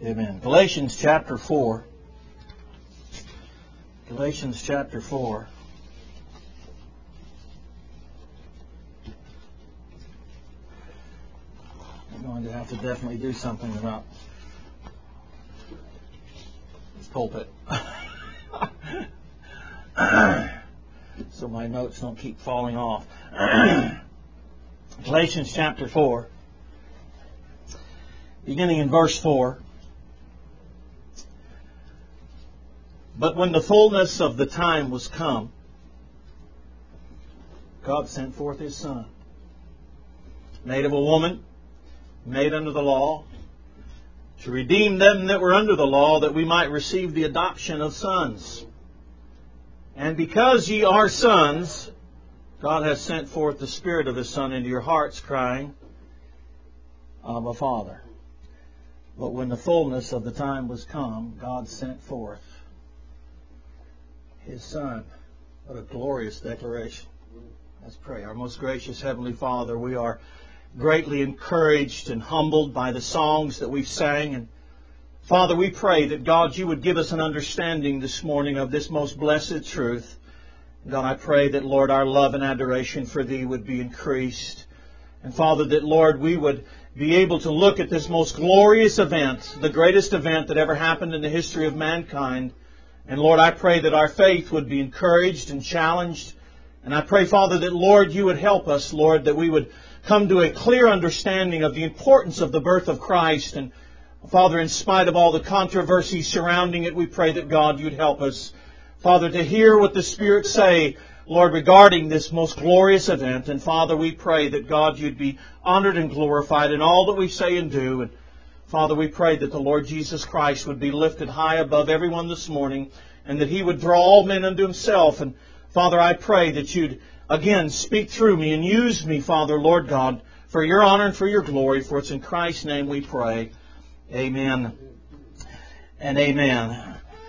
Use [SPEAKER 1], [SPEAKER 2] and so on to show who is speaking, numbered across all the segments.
[SPEAKER 1] Amen. Galatians chapter 4. Galatians chapter 4. I'm going to have to definitely do something about this pulpit. So my notes don't keep falling off. Galatians chapter 4, beginning in verse 4. But when the fullness of the time was come, God sent forth His Son, made of a woman, made under the law, to redeem them that were under the law, that we might receive the adoption of sons. And because ye are sons, God has sent forth the Spirit of His Son into your hearts, crying, Abba, Father. But when the fullness of the time was come, God sent forth His Son. What a glorious declaration. Let's pray. Our most gracious Heavenly Father, we are greatly encouraged and humbled by the songs that we've sang. And Father, we pray that, God, You would give us an understanding this morning of this most blessed truth. God, I pray that, Lord, our love and adoration for Thee would be increased. And Father, that, Lord, we would be able to look at this most glorious event, the greatest event that ever happened in the history of mankind. And Lord, I pray that our faith would be encouraged and challenged. And I pray, Father, that, Lord, You would help us, Lord, that we would come to a clear understanding of the importance of the birth of Christ. And Father, in spite of all the controversy surrounding it, we pray that, God, You'd help us, Father, to hear what the Spirit say, Lord, regarding this most glorious event. And Father, we pray that, God, You'd be honored and glorified in all that we say and do. And Father, we pray that the Lord Jesus Christ would be lifted high above everyone this morning, and that He would draw all men unto Himself. And Father, I pray that You'd again speak through me and use me, Father, Lord God, for Your honor and for Your glory. For it's in Christ's name we pray. Amen and amen.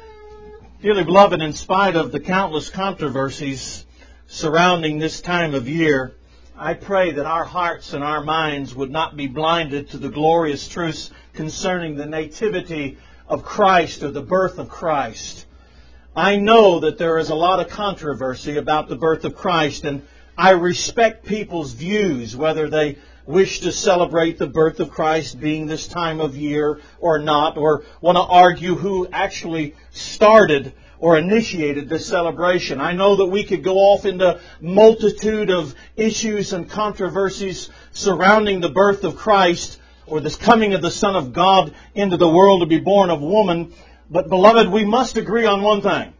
[SPEAKER 1] Dearly beloved, in spite of the countless controversies surrounding this time of year, I pray that our hearts and our minds would not be blinded to the glorious truths concerning the nativity of Christ, or the birth of Christ. I know that there is a lot of controversy about the birth of Christ, and I respect people's views, whether they wish to celebrate the birth of Christ being this time of year or not, or want to argue who actually started or initiated this celebration. I know that we could go off into multitude of issues and controversies surrounding the birth of Christ, or this coming of the Son of God into the world to be born of woman. But beloved, we must agree on one thing.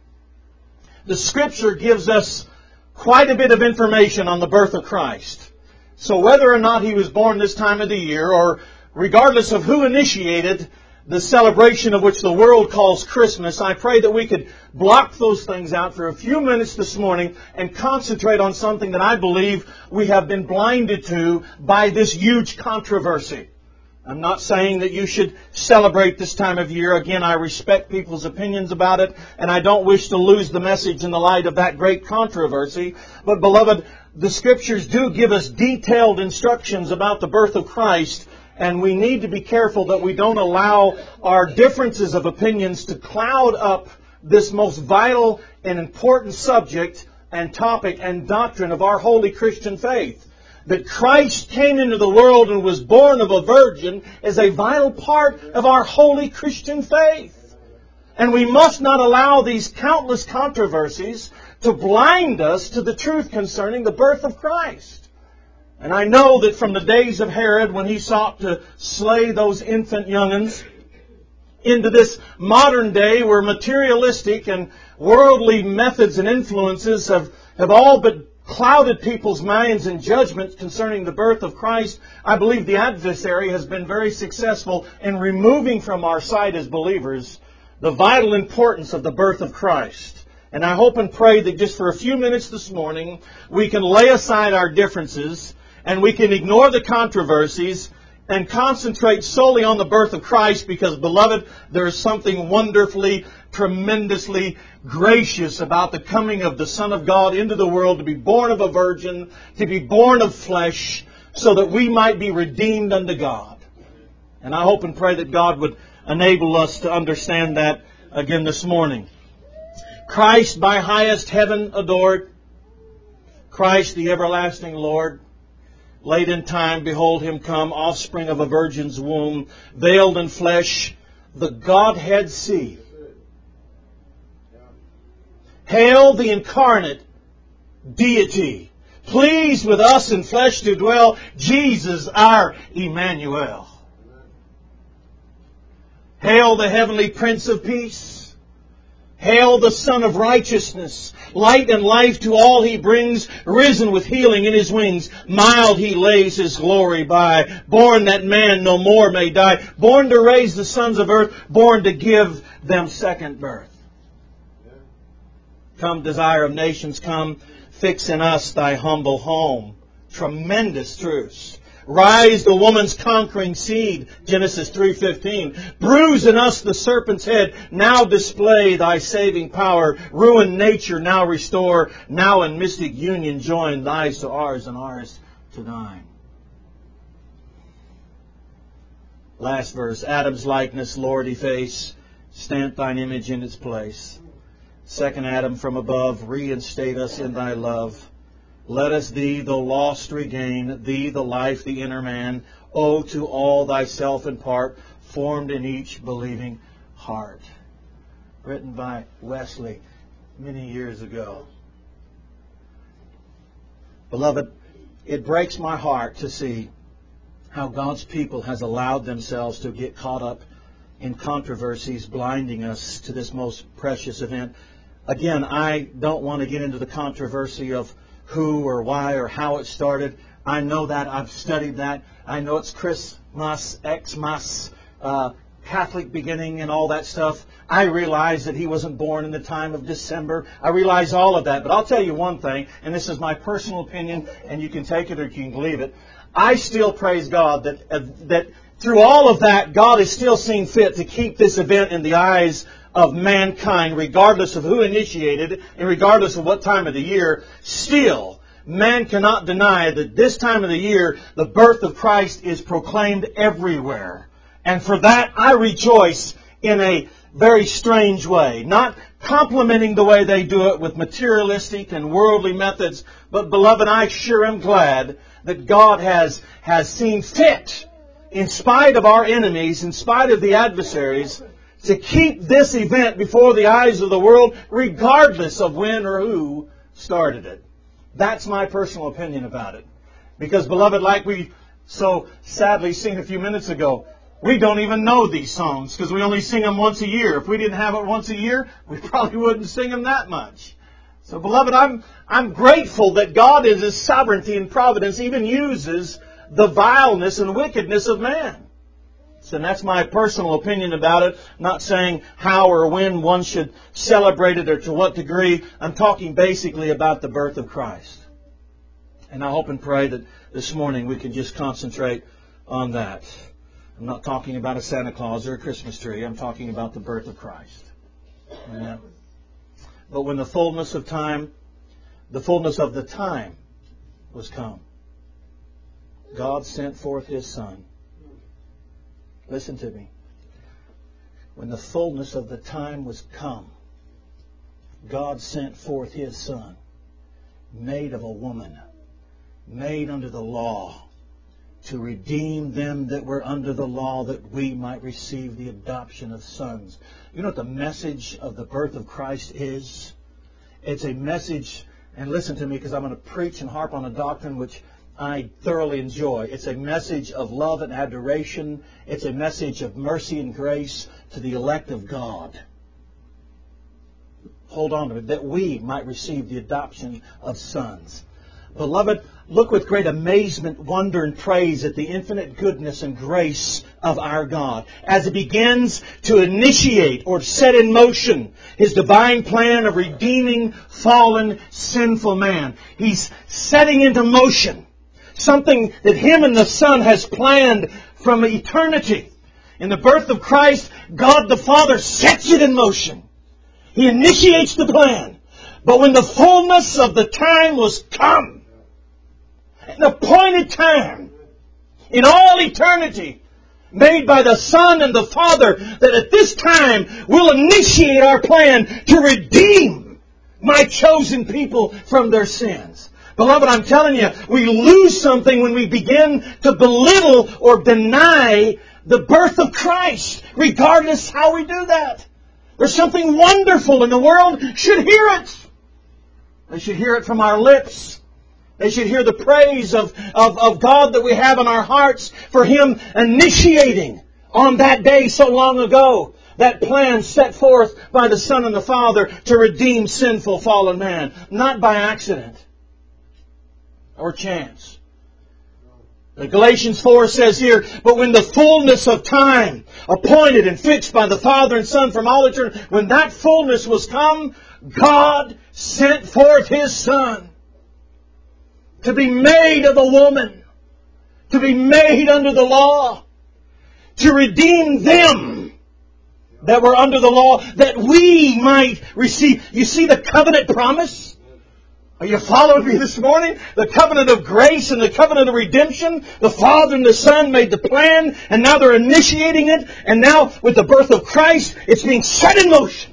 [SPEAKER 1] The Scripture gives us quite a bit of information on the birth of Christ. So whether or not He was born this time of the year, or regardless of who initiated the celebration of which the world calls Christmas, I pray that we could block those things out for a few minutes this morning and concentrate on something that I believe we have been blinded to by this huge controversy. I'm not saying that you should celebrate this time of year. Again, I respect people's opinions about it, and I don't wish to lose the message in the light of that great controversy. But beloved, the Scriptures do give us detailed instructions about the birth of Christ, and we need to be careful that we don't allow our differences of opinions to cloud up this most vital and important subject and topic and doctrine of our holy Christian faith. That Christ came into the world and was born of a virgin is a vital part of our holy Christian faith. And we must not allow these countless controversies to blind us to the truth concerning the birth of Christ. And I know that from the days of Herod, when he sought to slay those infant young'uns, into this modern day where materialistic and worldly methods and influences have all but clouded people's minds and judgments concerning the birth of Christ, I believe the adversary has been very successful in removing from our sight as believers the vital importance of the birth of Christ. And I hope and pray that just for a few minutes this morning, we can lay aside our differences and we can ignore the controversies and concentrate solely on the birth of Christ, because, beloved, there is something wonderfully, tremendously gracious about the coming of the Son of God into the world, to be born of a virgin, to be born of flesh, so that we might be redeemed unto God. And I hope and pray that God would enable us to understand that again this morning. Christ by highest heaven adored. Christ the everlasting Lord. Late in time, behold Him come, offspring of a virgin's womb, veiled in flesh, the Godhead see. Hail the incarnate deity, pleased with us in flesh to dwell, Jesus our Emmanuel. Hail the heavenly Prince of Peace. Hail the Son of Righteousness. Light and life to all He brings, risen with healing in His wings. Mild He lays His glory by, born that man no more may die, born to raise the sons of earth, born to give them second birth. Come, Desire of nations, come, fix in us Thy humble home. Tremendous truths. Rise the woman's conquering seed, Genesis 3:15. Bruise in us the serpent's head, now display Thy saving power. Ruin nature, now restore. Now in mystic union join, Thy's to ours and ours to Thine. Last verse, Adam's likeness, Lord, efface. Stamp Thine image in its place. Second Adam from above, reinstate us in Thy love. Let us Thee, though lost, regain, Thee, the life, the inner man. Oh, to all Thyself impart, formed in each believing heart. Written by Wesley many years ago. Beloved, it breaks my heart to see how God's people has allowed themselves to get caught up in controversies, blinding us to this most precious event. Again, I don't want to get into the controversy of who or why or how it started. I know that. I've studied that. I know it's Christmas, Xmas, Catholic beginning and all that stuff. I realize that He wasn't born in the time of December. I realize all of that. But I'll tell you one thing, and this is my personal opinion, and you can take it or you can leave it. I still praise God that through all of that, God is still seen fit to keep this event in the eyes of mankind, regardless of who initiated it and regardless of what time of the year. Still, man cannot deny that this time of the year, the birth of Christ is proclaimed everywhere. And for that, I rejoice in a very strange way. Not complimenting the way they do it with materialistic and worldly methods, but beloved, I sure am glad that God has seen fit, in spite of our enemies, in spite of the adversaries, to keep this event before the eyes of the world, regardless of when or who started it. That's my personal opinion about it. Because, beloved, like we so sadly seen a few minutes ago, we don't even know these songs because we only sing them once a year. If we didn't have it once a year, we probably wouldn't sing them that much. So, beloved, I'm grateful that God in His sovereignty and providence even uses the vileness and wickedness of man. And that's my personal opinion about it. Not saying how or when one should celebrate it or to what degree. I'm talking basically about the birth of Christ. And I hope and pray that this morning we can just concentrate on that. I'm not talking about a Santa Claus or a Christmas tree. I'm talking about the birth of Christ. Amen. But when the fullness of the time was come, God sent forth His Son. Listen to me. When the fullness of the time was come, God sent forth His Son, made of a woman, made under the law, to redeem them that were under the law, that we might receive the adoption of sons. You know what the message of the birth of Christ is? It's a message, and listen to me because I'm going to preach and harp on a doctrine which I thoroughly enjoy. It's a message of love and adoration. It's a message of mercy and grace to the elect of God. Hold on to it, that we might receive the adoption of sons. Beloved, look with great amazement, wonder, and praise at the infinite goodness and grace of our God as He begins to initiate or set in motion His divine plan of redeeming fallen, sinful man. He's setting into motion something that Him and the Son has planned from eternity. In the birth of Christ, God the Father sets it in motion. He initiates the plan. But when the fullness of the time was come, an appointed time, in all eternity, made by the Son and the Father, that at this time we'll initiate our plan to redeem my chosen people from their sins. Beloved, I'm telling you, we lose something when we begin to belittle or deny the birth of Christ, regardless how we do that. There's something wonderful, and the world should hear it. They should hear it from our lips. They should hear the praise of God that we have in our hearts for Him initiating on that day so long ago that plan set forth by the Son and the Father to redeem sinful fallen man. Not by accident or chance. Galatians 4 says here, but when the fullness of time, appointed and fixed by the Father and Son from all eternity, when that fullness was come, God sent forth His Son to be made of a woman, to be made under the law, to redeem them that were under the law, that we might receive. You see the covenant promise? Are you following me this morning? The covenant of grace and the covenant of redemption. The Father and the Son made the plan, and now they're initiating it. And now, with the birth of Christ, it's being set in motion.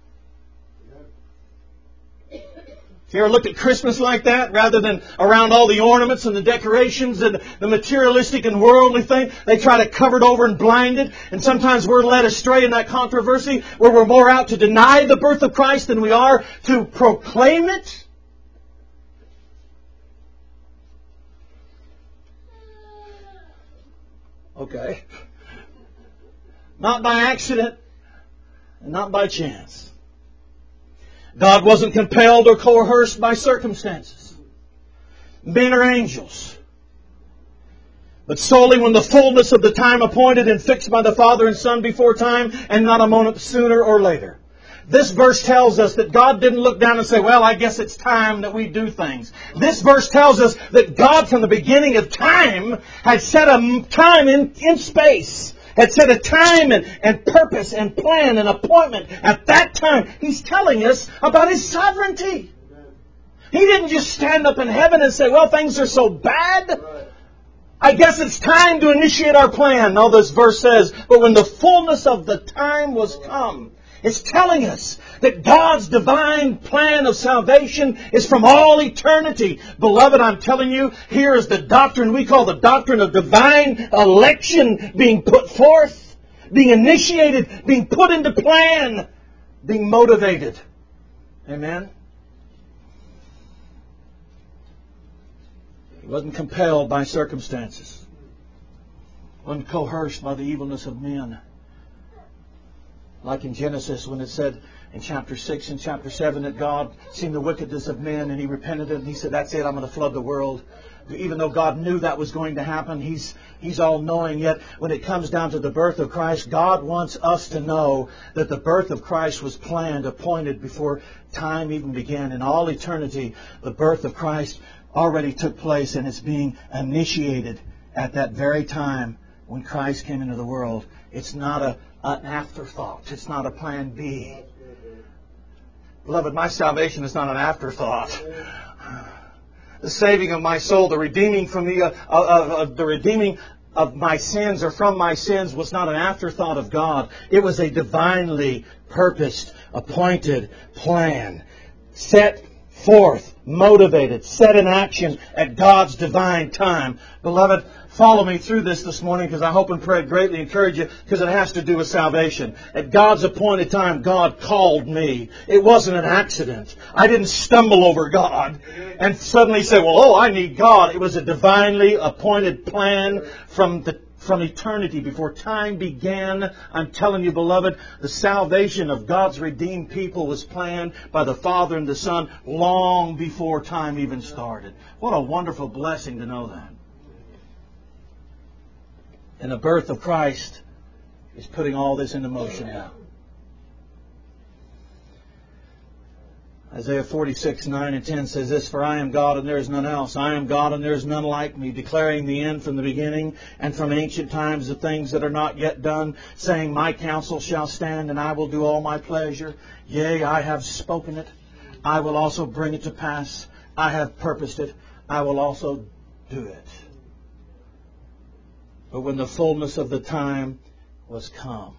[SPEAKER 1] You ever looked at Christmas like that? Rather than around all the ornaments and the decorations and the materialistic and worldly thing, they try to cover it over and blind it. And sometimes we're led astray in that controversy where we're more out to deny the birth of Christ than we are to proclaim it. Okay. Not by accident and not by chance. God wasn't compelled or coerced by circumstances, men or angels, but solely when the fullness of the time appointed and fixed by the Father and Son before time, and not a moment sooner or later. This verse tells us that God didn't look down and say, well, I guess it's time that we do things. This verse tells us that God from the beginning of time had set a time in space, had set a time and purpose and plan and appointment at that time. He's telling us about His sovereignty. He didn't just stand up in heaven and say, well, things are so bad, I guess it's time to initiate our plan. No, this verse says, but when the fullness of the time was come. It's telling us that God's divine plan of salvation is from all eternity. Beloved, I'm telling you, here is the doctrine we call the doctrine of divine election being put forth, being initiated, being put into plan, being motivated. Amen? He wasn't compelled by circumstances. He wasn't coerced by the evilness of men. Like in Genesis when it said in chapter 6 and chapter 7 that God seen the wickedness of men and He repented and He said, that's it, I'm going to flood the world. Even though God knew that was going to happen, He's all-knowing. Yet when it comes down to the birth of Christ, God wants us to know that the birth of Christ was planned, appointed before time even began. In all eternity, the birth of Christ already took place and it's being initiated at that very time when Christ came into the world. It's not an afterthought. It's not a plan B. Beloved, my salvation is not an afterthought. The saving of my soul, the redeeming from the redeeming of my sins or from my sins was not an afterthought of God. It was a divinely purposed, appointed plan, set forth, motivated, set in action at God's divine time. Beloved, follow me through this morning because I hope and pray greatly encourage you because it has to do with salvation. At God's appointed time, God called me. It wasn't an accident. I didn't stumble over God and suddenly say, well, I need God. It was a divinely appointed plan from eternity, before time began. I'm telling you, beloved, the salvation of God's redeemed people was planned by the Father and the Son long before time even started. What a wonderful blessing to know that. And the birth of Christ is putting all this into motion now. Isaiah 46, 9 and 10 says this, for I am God and there is none else. I am God and there is none like me, declaring the end from the beginning and from ancient times the things that are not yet done, saying, my counsel shall stand and I will do all my pleasure. Yea, I have spoken it. I will also bring it to pass. I have purposed it. I will also do it. But when the fullness of the time was come.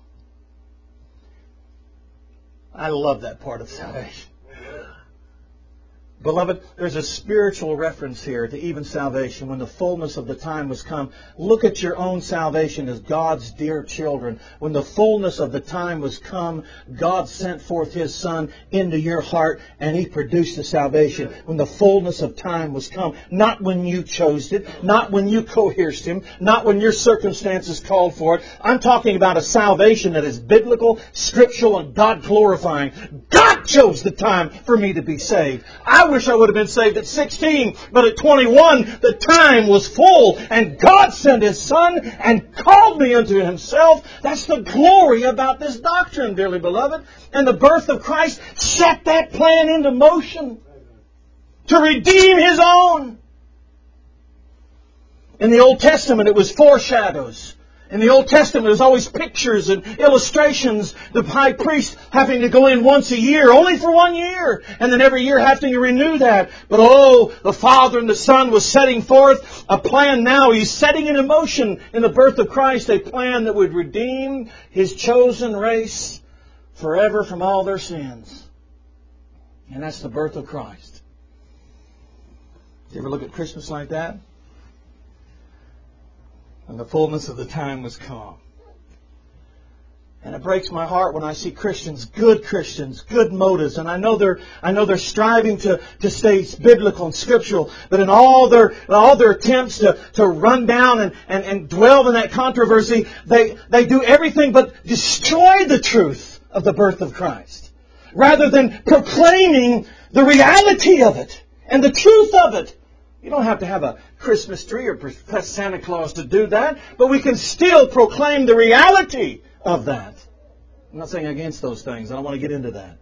[SPEAKER 1] I love that part of salvation. Beloved, there's a spiritual reference here to even salvation. When the fullness of the time was come, look at your own salvation as God's dear children. When the fullness of the time was come, God sent forth His Son into your heart and He produced the salvation. When the fullness of time was come. Not when you chose it, not when you coerced Him, not when your circumstances called for it. I'm talking about a salvation that is biblical, scriptural, and God-glorifying. God chose the time for me to be saved. I wish I would have been saved at 16, but at 21, the time was full, and God sent His Son and called me unto Himself. That's the glory about this doctrine, dearly beloved. And the birth of Christ set that plan into motion to redeem His own. In the Old Testament, it was foreshadows. In the Old Testament, there's always pictures and illustrations. The high priest having to go in once a year, only for 1 year, and then every year having to renew that. But the Father and the Son was setting forth a plan now. He's setting it in motion in the birth of Christ, a plan that would redeem His chosen race forever from all their sins. And that's the birth of Christ. You ever look at Christmas like that? And the fullness of the time was come. And it breaks my heart when I see Christians, good motives, and I know they're striving to stay biblical and scriptural, but in all their attempts to run down and dwell in that controversy, they do everything but destroy the truth of the birth of Christ, rather than proclaiming the reality of it and the truth of it. You don't have to have a Christmas tree or profess Santa Claus to do that, but we can still proclaim the reality of that. I'm not saying against those things. I don't want to get into that.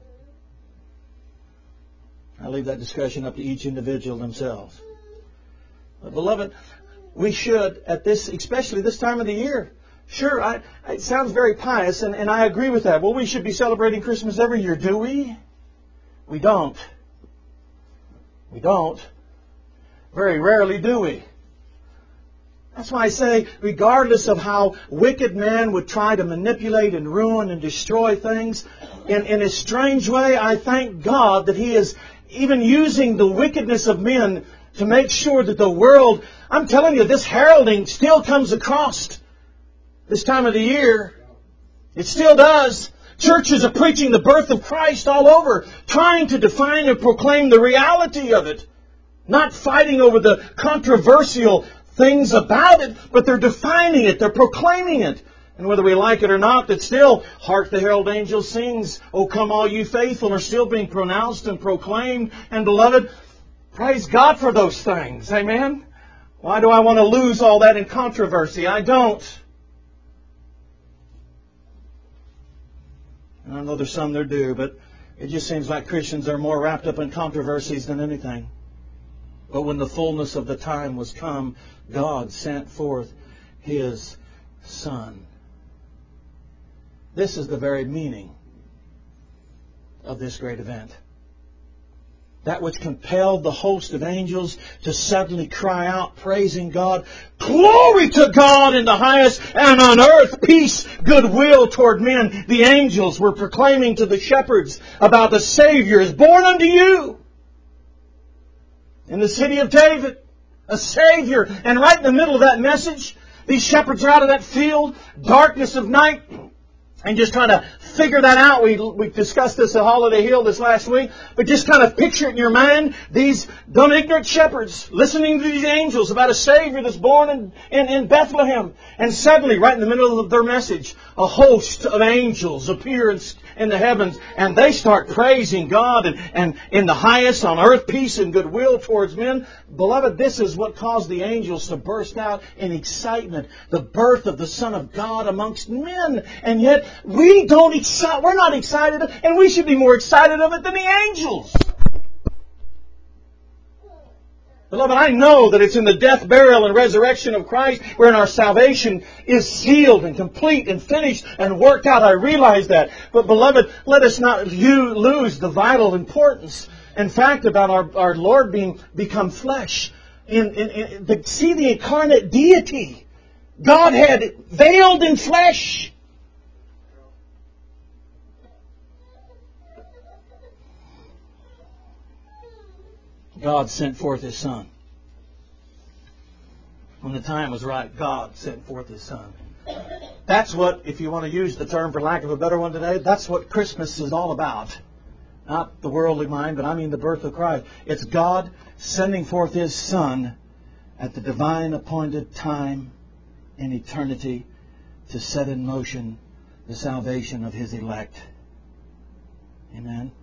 [SPEAKER 1] I leave that discussion up to each individual themselves. But beloved, we should, especially this time of the year, sure, it sounds very pious, and I agree with that. Well, we should be celebrating Christmas every year, do we? We don't. We don't. Very rarely do we. That's why I say, regardless of how wicked man would try to manipulate and ruin and destroy things, in a strange way, I thank God that He is even using the wickedness of men to make sure that the world, I'm telling you, this heralding still comes across this time of the year. It still does. Churches are preaching the birth of Christ all over, trying to define and proclaim the reality of it. Not fighting over the controversial things about it, but they're defining it, they're proclaiming it. And whether we like it or not, that still, hark the herald angel sings, O come all you faithful, are still being pronounced and proclaimed. And beloved, praise God for those things. Amen? Why do I want to lose all that in controversy? I don't. And I know there's some that do, but it just seems like Christians are more wrapped up in controversies than anything. But when the fullness of the time was come, God sent forth His Son. This is the very meaning of this great event. That which compelled the host of angels to suddenly cry out, praising God, glory to God in the highest, and on earth peace, goodwill toward men. The angels were proclaiming to the shepherds about the Savior is born unto you. In the city of David, a Savior. And right in the middle of that message, these shepherds are out of that field, darkness of night, and just trying to figure that out. We discussed this at Holiday Hill this last week, but just kind of picture it in your mind. These dumb, ignorant shepherds listening to these angels about a Savior that's born in Bethlehem. And suddenly, right in the middle of their message, a host of angels appear in the heavens, and they start praising God, and in the highest on earth peace and goodwill towards men. Beloved, this is what caused the angels to burst out in excitement. The birth of the Son of God amongst men. And yet, we're not excited, and we should be more excited of it than the angels. Beloved, I know that it's in the death, burial, and resurrection of Christ wherein our salvation is sealed and complete and finished and worked out. I realize that. But beloved, let us not lose the vital importance and fact about our Lord become flesh. See the incarnate deity Godhead veiled in flesh. God sent forth His Son. When the time was right, God sent forth His Son. That's what, if you want to use the term for lack of a better one today, that's what Christmas is all about. Not the worldly mind, but I mean the birth of Christ. It's God sending forth His Son at the divine appointed time in eternity to set in motion the salvation of His elect. Amen.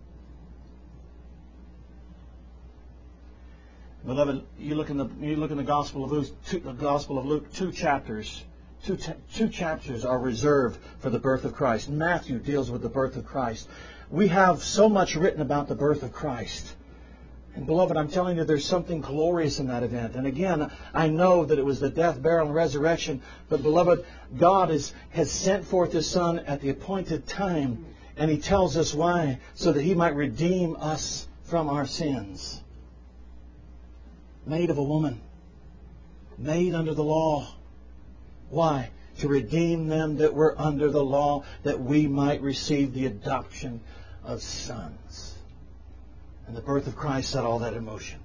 [SPEAKER 1] Beloved, you look in the Gospel of Luke, two chapters are reserved for the birth of Christ. Matthew deals with the birth of Christ. We have so much written about the birth of Christ. And beloved, I'm telling you, there's something glorious in that event. And again, I know that it was the death, burial, and resurrection. But beloved, God has sent forth His Son at the appointed time. And He tells us why. So that He might redeem us from our sins. Made of a woman. Made under the law. Why? To redeem them that were under the law, that we might receive the adoption of sons. And the birth of Christ set all that in motion.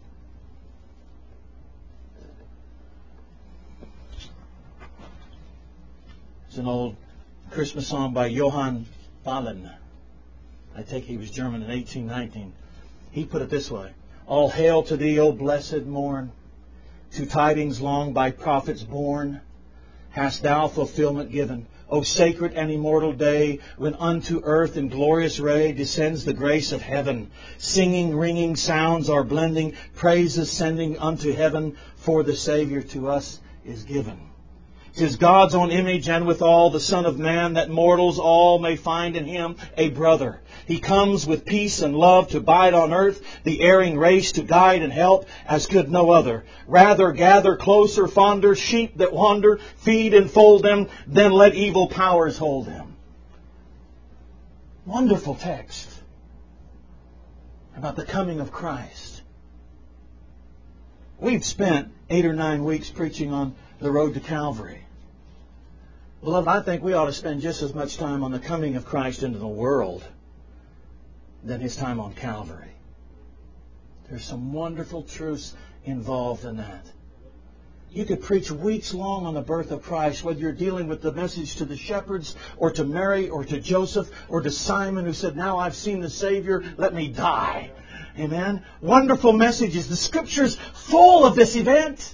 [SPEAKER 1] It's an old Christmas song by Johann Fallen. I take he was German in 1819. He put it this way. All hail to thee, O blessed morn, to tidings long by prophets borne. Hast thou fulfillment given, O sacred and immortal day, when unto earth in glorious ray descends the grace of heaven. Singing, ringing sounds are blending, praises sending unto heaven, for the Savior to us is given. 'Tis God's own image, and withal the Son of Man, that mortals all may find in Him a brother. He comes with peace and love to bide on earth, the erring race to guide and help, as could no other. Rather gather closer, fonder, sheep that wander, feed and fold them, then let evil powers hold them. Wonderful text about the coming of Christ. We've spent 8 or 9 weeks preaching on the road to Calvary. Beloved, I think we ought to spend just as much time on the coming of Christ into the world than His time on Calvary. There's some wonderful truths involved in that. You could preach weeks long on the birth of Christ, whether you're dealing with the message to the shepherds, or to Mary, or to Joseph, or to Simon, who said, now I've seen the Savior, let me die. Amen. Wonderful messages. The Scripture's full of this event.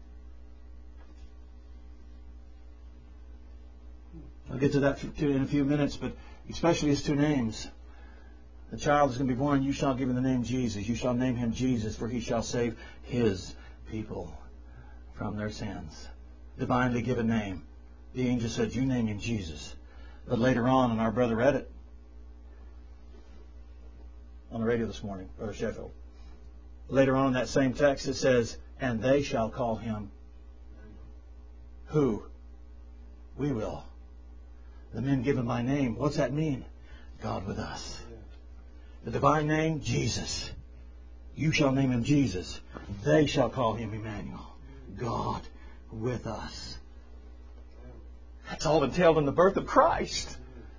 [SPEAKER 1] I'll get to that in a few minutes, but especially His 2 names. The child is going to be born, you shall give Him the name Jesus. You shall name Him Jesus, for He shall save His people from their sins. Divinely given name. The angel said, you name Him Jesus. But later on, and our brother read it on the radio this morning, Brother Sheffield. Later on in that same text, it says, and they shall call Him. Who? We will. The men given by name. What's that mean? God with us. The divine name, Jesus. You shall name Him Jesus. They shall call Him Emmanuel. God with us. That's all entailed in the birth of Christ.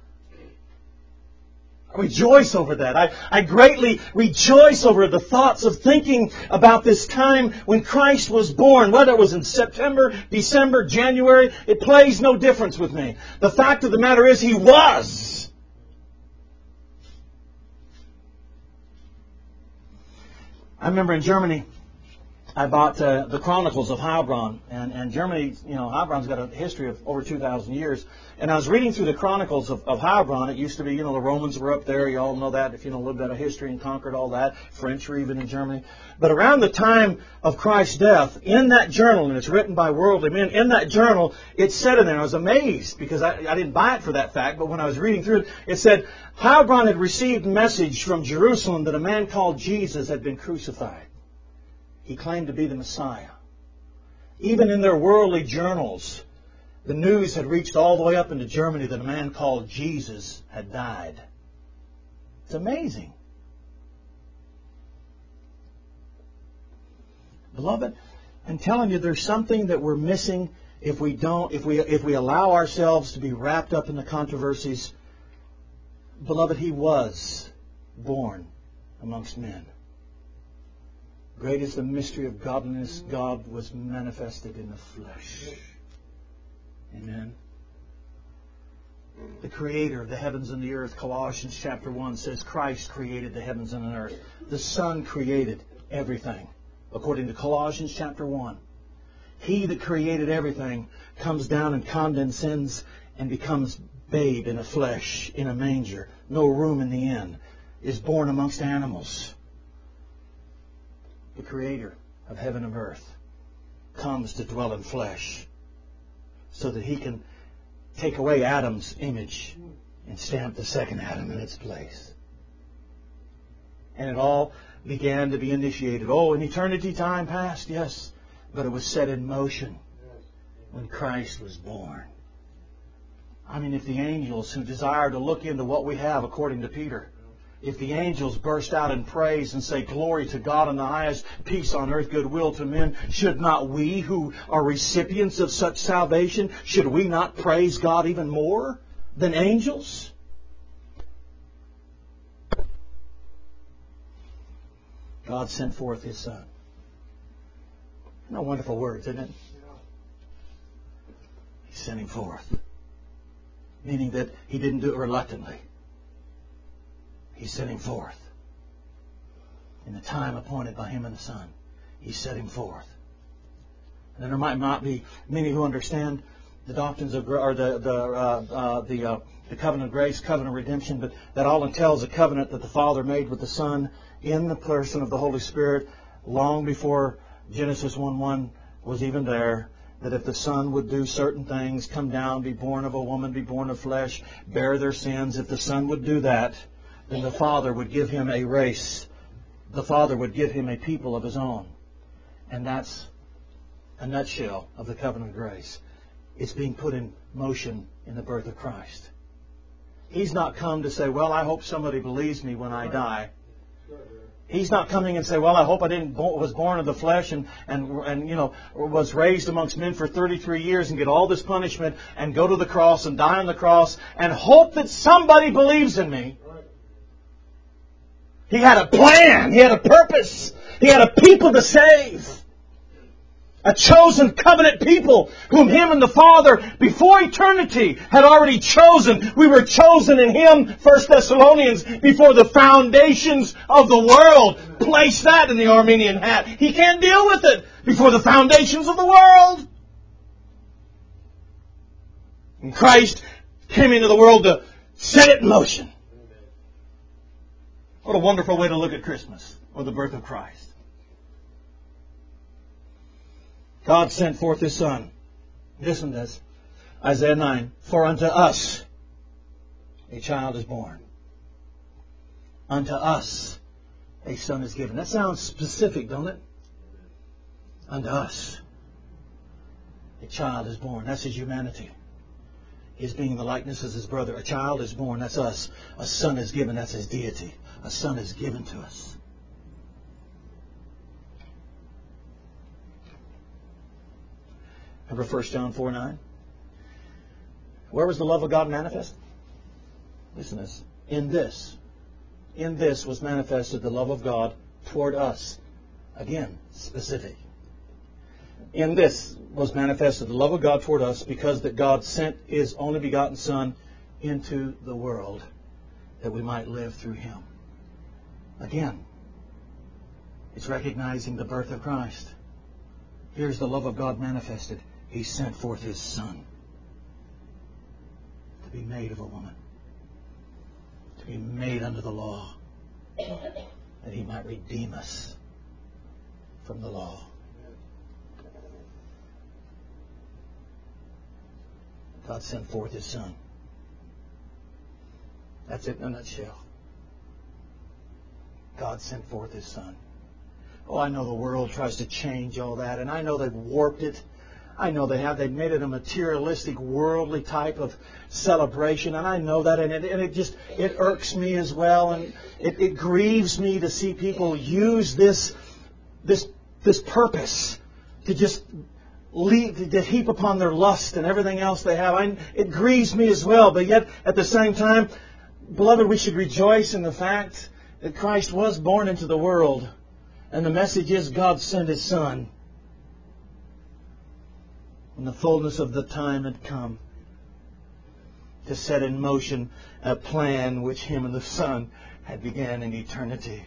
[SPEAKER 1] I rejoice over that. I greatly rejoice over the thoughts of thinking about this time when Christ was born. Whether it was in September, December, January, it plays no difference with me. The fact of the matter is He was. I remember in Germany, I bought the Chronicles of Heilbronn. And Germany, Heilbronn's got a history of over 2,000 years. And I was reading through the Chronicles of Heilbronn. It used to be, the Romans were up there. You all know that if you know a little bit of history and conquered all that. French were even in Germany. But around the time of Christ's death, in that journal, and it's written by worldly men, in that journal, it said in there, I was amazed because I didn't buy it for that fact, but when I was reading through it, it said, Heilbronn had received a message from Jerusalem that a man called Jesus had been crucified. He claimed to be the Messiah. Even in their worldly journals, the news had reached all the way up into Germany that a man called Jesus had died. It's amazing. Beloved, I'm telling you, there's something that we're missing if we allow ourselves to be wrapped up in the controversies, beloved, He was born amongst men. Great is the mystery of godliness. God was manifested in the flesh. Amen. The Creator of the heavens and the earth, Colossians chapter 1 says Christ created the heavens and the earth. The Son created everything. According to Colossians chapter 1. He that created everything comes down and condescends and becomes babe in a flesh, in a manger, no room in the inn, is born amongst animals. The Creator of heaven and earth comes to dwell in flesh so that He can take away Adam's image and stamp the second Adam in its place. And it all began to be initiated. Oh, in eternity time past, yes, but it was set in motion when Christ was born. I mean, if the angels who desire to look into what we have, according to Peter, if the angels burst out in praise and say, glory to God in the highest, peace on earth, goodwill to men, should not we who are recipients of such salvation, should we not praise God even more than angels? God sent forth His Son. No wonderful words, isn't it? He sent Him forth. Meaning that He didn't do it reluctantly. He sent Him forth. In the time appointed by Him and the Son, He set Him forth. And then there might not be many who understand the doctrines of or the covenant of grace, covenant of redemption, but that all entails a covenant that the Father made with the Son in the person of the Holy Spirit long before Genesis 1:1 was even there. That if the Son would do certain things, come down, be born of a woman, be born of flesh, bear their sins, if the Son would do that, then the Father would give Him a race. The Father would give Him a people of His own. And that's a nutshell of the covenant of grace. It's being put in motion in the birth of Christ. He's not come to say, well, I hope somebody believes me when I die. He's not coming and say, well, I hope I was born of the flesh and was raised amongst men for 33 years and get all this punishment and go to the cross and die on the cross and hope that somebody believes in me. He had a plan. He had a purpose. He had a people to save. A chosen covenant people whom Him and the Father before eternity had already chosen. We were chosen in Him, 1 Thessalonians, before the foundations of the world. Place that in the Armenian hat. He can't deal with it before the foundations of the world. And Christ came into the world to set it in motion. What a wonderful way to look at Christmas, or the birth of Christ. God sent forth His Son. Listen to this. Isaiah 9. For unto us a child is born. Unto us a son is given. That sounds specific, don't it? Unto us a child is born. That's His humanity. His being the likeness of His brother. A child is born. That's us. A son is given. That's His deity. A son is given to us. Remember 1 John 4:9? Where was the love of God manifest? Listen to this. In this was manifested the love of God toward us. Again, specific. In this was manifested the love of God toward us, because that God sent His only begotten Son into the world that we might live through Him. Again, it's recognizing the birth of Christ. Here's the love of God manifested. He sent forth His Son to be made of a woman, to be made under the law, that He might redeem us from the law. God sent forth His Son. That's it in a nutshell. God sent forth His Son. Oh, I know the world tries to change all that, and I know they've warped it. I know they have. They've made it a materialistic, worldly type of celebration, and I know that, and it irks me as well, and it grieves me to see people use this purpose to just heap upon their lust and everything else they have. It grieves me as well. But yet, at the same time, beloved, we should rejoice in the fact that Christ was born into the world. And the message is God sent His Son when the fullness of the time had come to set in motion a plan which Him and the Son had began in eternity.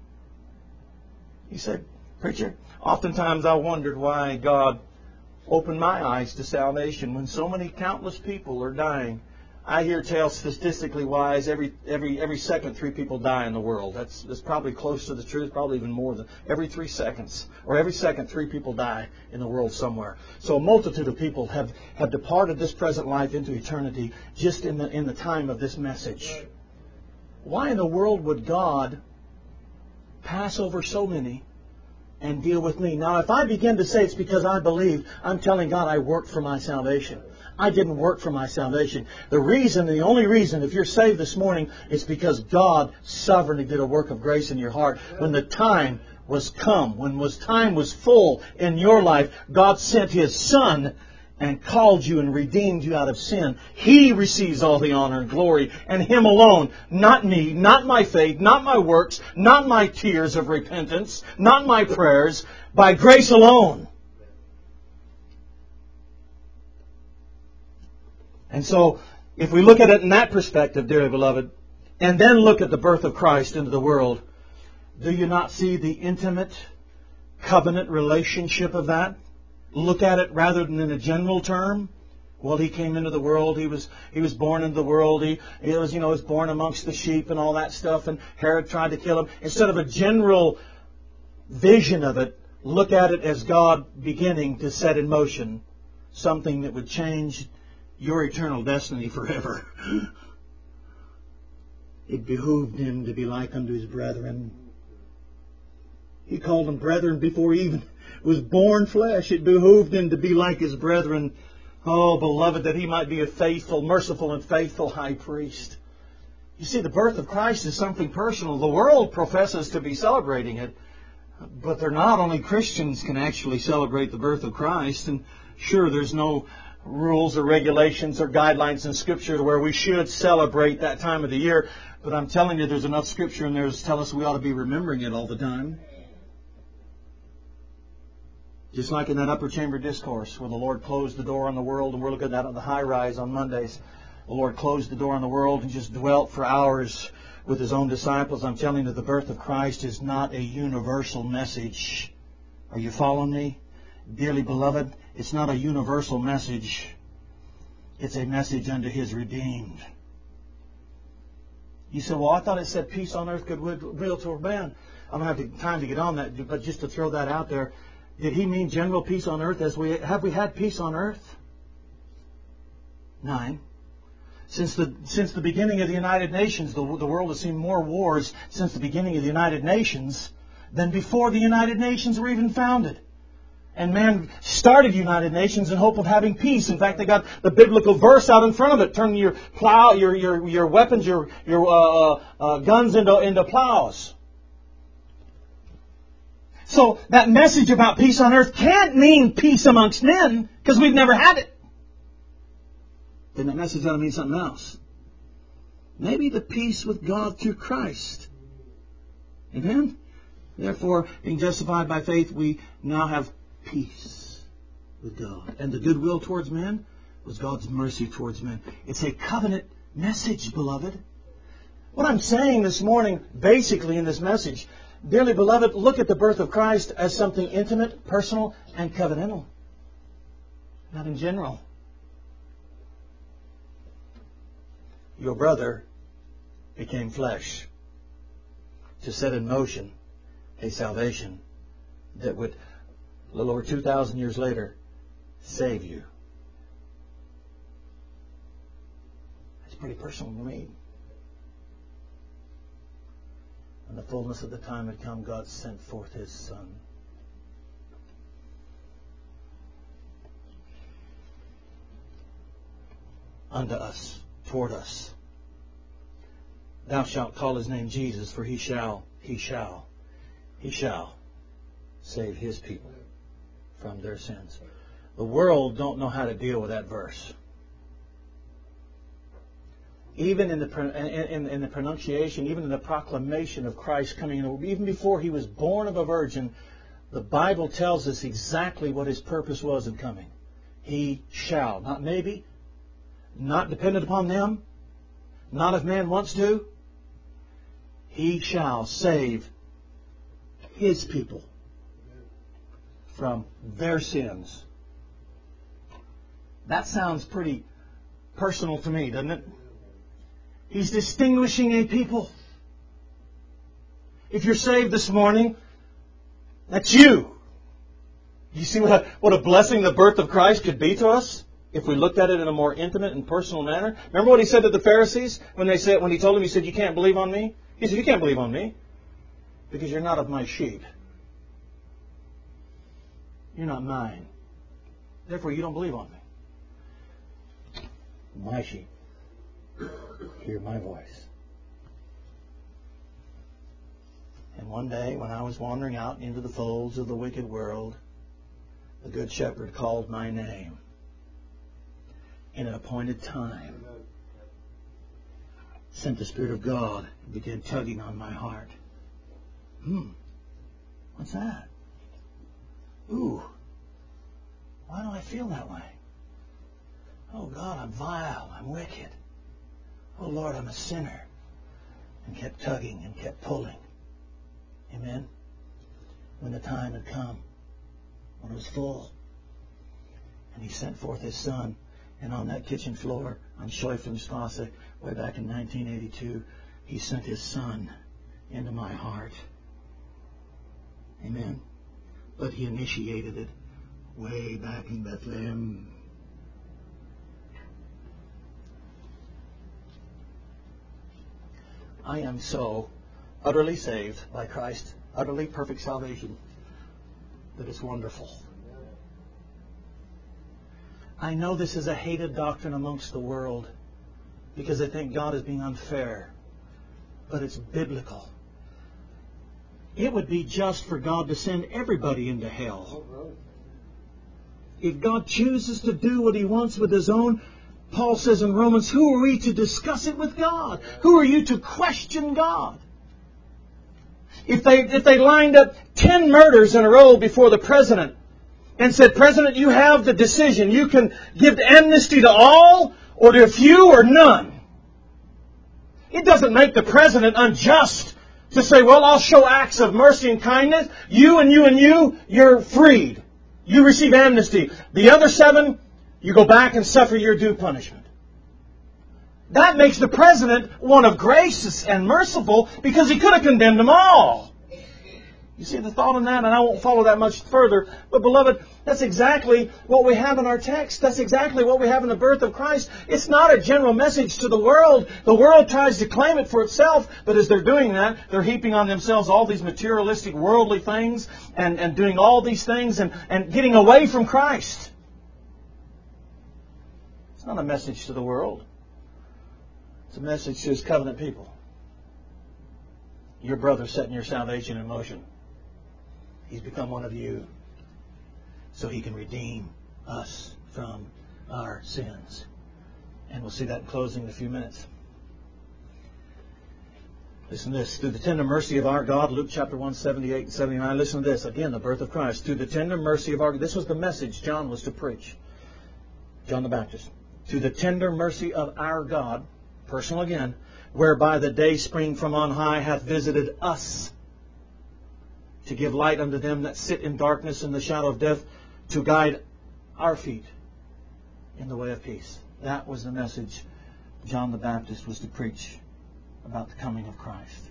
[SPEAKER 1] He said, preacher, oftentimes I wondered why God opened my eyes to salvation when so many countless people are dying. I hear tales statistically wise, every second 3 people die in the world. That's probably close to the truth, probably even more than every 3 seconds. Or every second 3 people die in the world somewhere. So a multitude of people have departed this present life into eternity just in the time of this message. Why in the world would God pass over so many and deal with me? Now, if I begin to say it's because I believe, I'm telling God I worked for my salvation. I didn't work for my salvation. The only reason, if you're saved this morning, is because God sovereignly did a work of grace in your heart. When the time was come, when time was full in your life, God sent His Son and called you and redeemed you out of sin. He receives all the honor and glory, and Him alone. Not me, not my faith, not my works, not my tears of repentance, not my prayers. By grace alone. And so, if we look at it in that perspective, dearly beloved, and then look at the birth of Christ into the world, do you not see the intimate covenant relationship of that? Look at it rather than in a general term. Well, He came into the world. He was born into the world. He was born amongst the sheep and all that stuff. And Herod tried to kill Him. Instead of a general vision of it, look at it as God beginning to set in motion something that would change your eternal destiny forever. It behooved Him to be like unto His brethren. He called them brethren before He even was born flesh. It behooved Him to be like His brethren. Oh, beloved, that He might be a faithful, merciful, and faithful high priest. You see, the birth of Christ is something personal. The world professes to be celebrating it, but they're not. Only Christians can actually celebrate the birth of Christ. And sure, there's no rules or regulations or guidelines in Scripture where we should celebrate that time of the year. But I'm telling you, there's enough Scripture in there to tell us we ought to be remembering it all the time. Just like in that upper chamber discourse where the Lord closed the door on the world, and we're looking at that on the high rise on Mondays. The Lord closed the door on the world and just dwelt for hours with His own disciples. I'm telling you, the birth of Christ is not a universal message. Are you following me? Dearly beloved, it's not a universal message. It's a message unto His redeemed. You say, well, I thought it said peace on earth, goodwill toward man. I don't have time to get on that, but just to throw that out there, did He mean general peace on earth? Have we had peace on earth? 9. Since the beginning of the United Nations, the world has seen more wars since the beginning of the United Nations than before the United Nations were even founded. And man started United Nations in hope of having peace. In fact, they got the biblical verse out in front of it. Turn your weapons, your guns into plows. So that message about peace on earth can't mean peace amongst men, because we've never had it. Then that message ought to mean something else. Maybe the peace with God through Christ. Amen? Therefore, being justified by faith, we now have peace with God. And the goodwill towards men was God's mercy towards men. It's a covenant message, beloved. What I'm saying this morning, basically in this message, dearly beloved, look at the birth of Christ as something intimate, personal, and covenantal. Not in general. Your brother became flesh to set in motion a salvation that would, a little over 2,000 years later, save you. That's pretty personal to me. When the fullness of the time had come, God sent forth His Son. Unto us, toward us. Thou shalt call His name Jesus, for He shall save His people from their sins. The world don't know how to deal with that verse. Even in the pronunciation, even in the proclamation of Christ coming in, even before He was born of a virgin, the Bible tells us exactly what His purpose was in coming. He shall, not maybe, not dependent upon them, not if man wants to. He shall save His people from their sins. That sounds pretty personal to me, doesn't it? He's distinguishing a people. If you're saved this morning, that's you. You see what a blessing the birth of Christ could be to us if we looked at it in a more intimate and personal manner. Remember what He said to the Pharisees when He told them, He said, "You can't believe on me." He said, "You can't believe on me because you're not of my sheep. You're not mine. Therefore, you don't believe on me. My sheep hear my voice." And one day, when I was wandering out into the folds of the wicked world, the Good Shepherd called my name in an appointed time, sent the Spirit of God and began tugging on my heart. What's that? Ooh, why do I feel that way? Oh God, I'm vile, I'm wicked. Oh Lord, I'm a sinner. And kept tugging and kept pulling. Amen? When the time had come, when it was full, and He sent forth His Son, and on that kitchen floor on Scheufenstrasse, way back in 1982, He sent His Son into my heart. Amen? But He initiated it way back in Bethlehem. I am so utterly saved by Christ, utterly perfect salvation, that it's wonderful. I know this is a hated doctrine amongst the world because they think God is being unfair, but it's biblical. It would be just for God to send everybody into hell. If God chooses to do what He wants with His own, Paul says in Romans, who are we to discuss it with God? Who are you to question God? If they lined up 10 murders in a row before the president and said, "President, you have the decision. You can give amnesty to all or to a few or none." It doesn't make the president unjust to say, "Well, I'll show acts of mercy and kindness. You and you and you, you're freed. You receive amnesty. The other 7, you go back and suffer your due punishment." That makes the president one of gracious and merciful because he could have condemned them all. You see the thought in that? And I won't follow that much further. But beloved, that's exactly what we have in our text. That's exactly what we have in the birth of Christ. It's not a general message to the world. The world tries to claim it for itself. But as they're doing that, they're heaping on themselves all these materialistic, worldly things and doing all these things and getting away from Christ. It's not a message to the world. It's a message to His covenant people. Your brother's setting your salvation in motion. He's become one of you so He can redeem us from our sins. And we'll see that in closing in a few minutes. Listen to this. Through the tender mercy of our God, Luke chapter 1, 78 and 79. Listen to this. Again, the birth of Christ. Through the tender mercy of our God. This was the message John was to preach. John the Baptist. Through the tender mercy of our God, personal again, whereby the day spring from on high hath visited us, to give light unto them that sit in darkness and the shadow of death, to guide our feet in the way of peace. That was the message John the Baptist was to preach about the coming of Christ.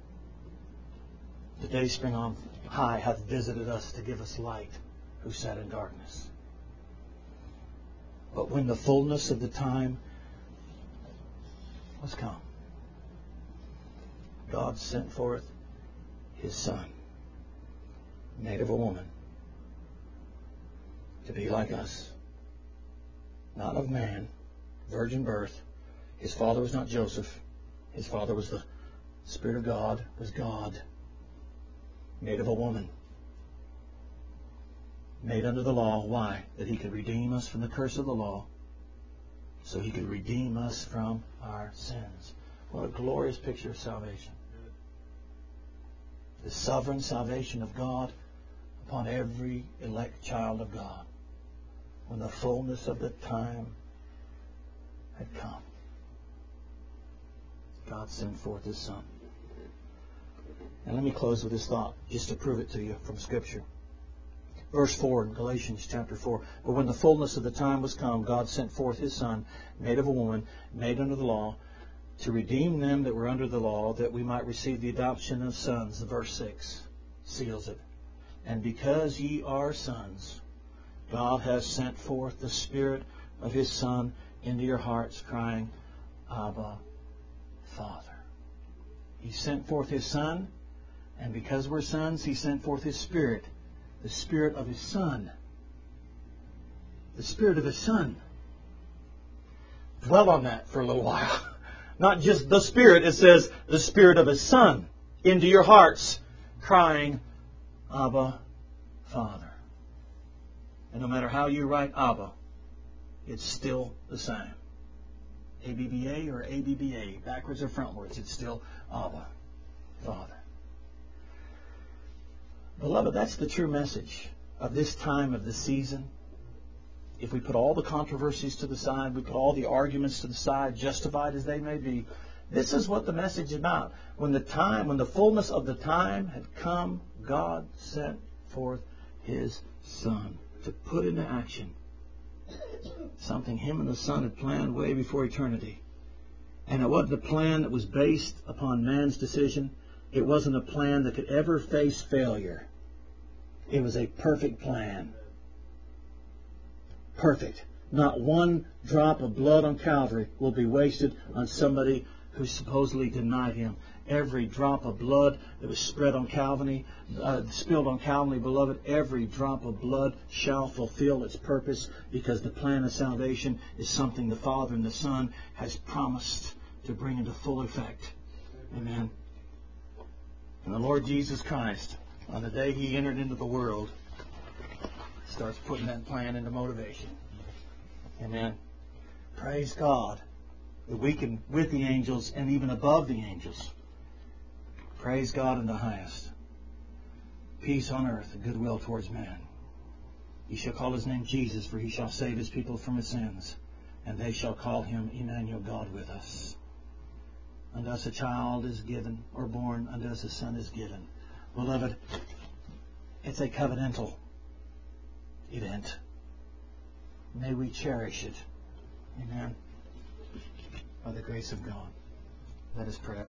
[SPEAKER 1] The day spring on high hath visited us to give us light who sat in darkness. But when the fullness of the time was come, God sent forth His Son, made of a woman, to be like us, not of man, virgin birth. His father was not Joseph. His father was the Spirit of God, was God, made of a woman, made under the law. Why? That He could redeem us from the curse of the law, so He could redeem us from our sins. What a glorious picture of salvation. The sovereign salvation of God upon every elect child of God, when the fullness of the time had come. God sent forth His Son. And let me close with this thought, just to prove it to you from Scripture. Verse 4 in Galatians chapter 4. But when the fullness of the time was come, God sent forth His Son, made of a woman, made under the law, to redeem them that were under the law, that we might receive the adoption of sons. Verse 6 seals it. And because ye are sons, God has sent forth the Spirit of His Son into your hearts, crying, Abba, Father. He sent forth His Son, and because we're sons, He sent forth His Spirit, the Spirit of His Son. The Spirit of His Son. Dwell on that for a little while. Not just the Spirit, it says the Spirit of His Son into your hearts, crying, Abba, Father. And no matter how you write Abba, it's still the same. A-B-B-A or A-B-B-A, backwards or frontwards, it's still Abba, Father. Beloved, that's the true message of this time of the season. If we put all the controversies to the side, we put all the arguments to the side, justified as they may be, this is what the message is about. When the fullness of the time had come, God sent forth His Son to put into action something Him and the Son had planned way before eternity. And it wasn't a plan that was based upon man's decision. It wasn't a plan that could ever face failure. It was a perfect plan. Perfect. Not one drop of blood on Calvary will be wasted on somebody who supposedly denied Him. Every drop of blood that was spilled on Calvary, beloved, every drop of blood shall fulfill its purpose, because the plan of salvation is something the Father and the Son has promised to bring into full effect. Amen. And the Lord Jesus Christ, on the day He entered into the world, starts putting that plan into motivation. Amen. Praise God that we can, with the angels and even above the angels, praise God in the highest. Peace on earth and goodwill towards man. Ye shall call His name Jesus, for He shall save His people from His sins, and they shall call Him Emmanuel, God with us. Unto us a child is given, or born, unto us a son is given. Beloved, it's a covenantal event. May we cherish it. Amen. By the grace of God. Let us pray.